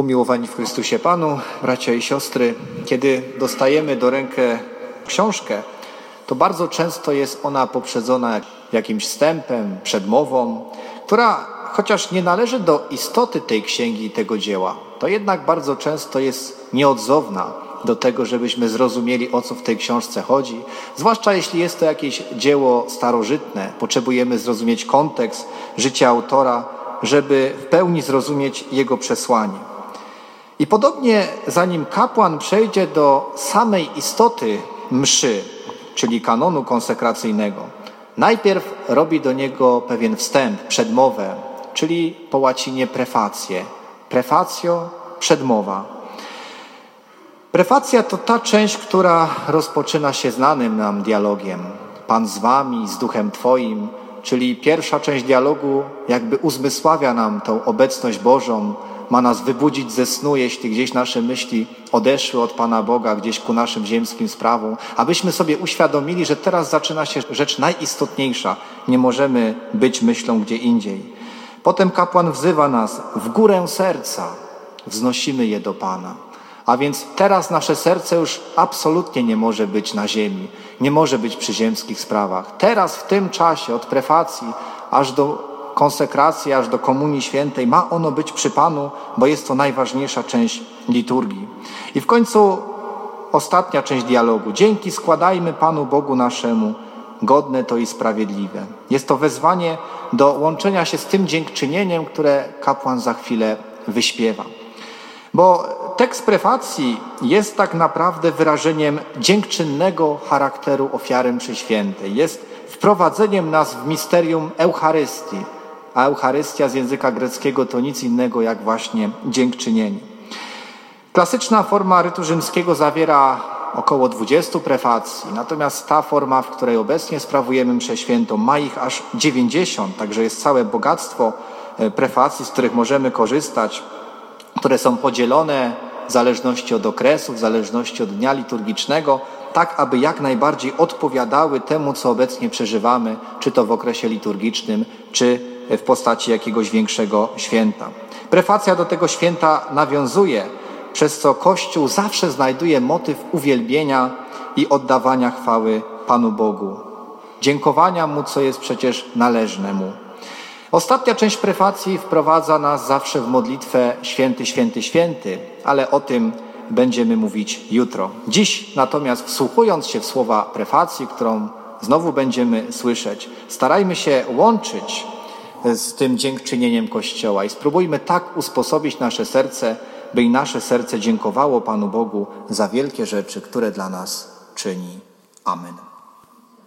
Umiłowani w Chrystusie Panu, bracia i siostry, kiedy dostajemy do ręki książkę, to bardzo często jest ona poprzedzona jakimś wstępem, przedmową, która chociaż nie należy do istoty tej księgi i tego dzieła, to jednak bardzo często jest nieodzowna do tego, żebyśmy zrozumieli, o co w tej książce chodzi. Zwłaszcza jeśli jest to jakieś dzieło starożytne, potrzebujemy zrozumieć kontekst życia autora, żeby w pełni zrozumieć jego przesłanie. I podobnie, zanim kapłan przejdzie do samej istoty mszy, czyli kanonu konsekracyjnego, najpierw robi do niego pewien wstęp, przedmowę, czyli po łacinie prefację. Prefacjo, przedmowa. Prefacja to ta część, która rozpoczyna się znanym nam dialogiem. Pan z wami, z duchem twoim, czyli pierwsza część dialogu jakby uzmysławia nam tą obecność Bożą, ma nas wybudzić ze snu, jeśli gdzieś nasze myśli odeszły od Pana Boga, gdzieś ku naszym ziemskim sprawom, abyśmy sobie uświadomili, że teraz zaczyna się rzecz najistotniejsza. Nie możemy być myślą gdzie indziej. Potem kapłan wzywa nas w górę serca. Wznosimy je do Pana. A więc teraz nasze serce już absolutnie nie może być na ziemi, nie może być przy ziemskich sprawach. Teraz w tym czasie od prefacji aż do konsekracji, aż do Komunii Świętej ma ono być przy Panu, bo jest to najważniejsza część liturgii. I w końcu ostatnia część dialogu. Dzięki składajmy Panu Bogu naszemu, godne to i sprawiedliwe. Jest to wezwanie do łączenia się z tym dziękczynieniem, które kapłan za chwilę wyśpiewa. Bo tekst prefacji jest tak naprawdę wyrażeniem dziękczynnego charakteru ofiary mszy świętej. Jest wprowadzeniem nas w misterium Eucharystii, a Eucharystia z języka greckiego to nic innego jak właśnie dziękczynienie. Klasyczna forma rytu rzymskiego zawiera około 20 prefacji, natomiast ta forma, w której obecnie sprawujemy mszę świętą, ma ich aż 90, także jest całe bogactwo prefacji, z których możemy korzystać, które są podzielone w zależności od okresu, w zależności od dnia liturgicznego, tak aby jak najbardziej odpowiadały temu, co obecnie przeżywamy, czy to w okresie liturgicznym, czy w postaci jakiegoś większego święta. Prefacja do tego święta nawiązuje, przez co Kościół zawsze znajduje motyw uwielbienia i oddawania chwały Panu Bogu. Dziękowania Mu, co jest przecież należne Mu. Ostatnia część prefacji wprowadza nas zawsze w modlitwę Święty, Święty, Święty, ale o tym będziemy mówić jutro. Dziś natomiast, wsłuchując się w słowa prefacji, którą znowu będziemy słyszeć, starajmy się łączyć z tym dziękczynieniem Kościoła i spróbujmy tak usposobić nasze serce, by i nasze serce dziękowało Panu Bogu za wielkie rzeczy, które dla nas czyni. Amen.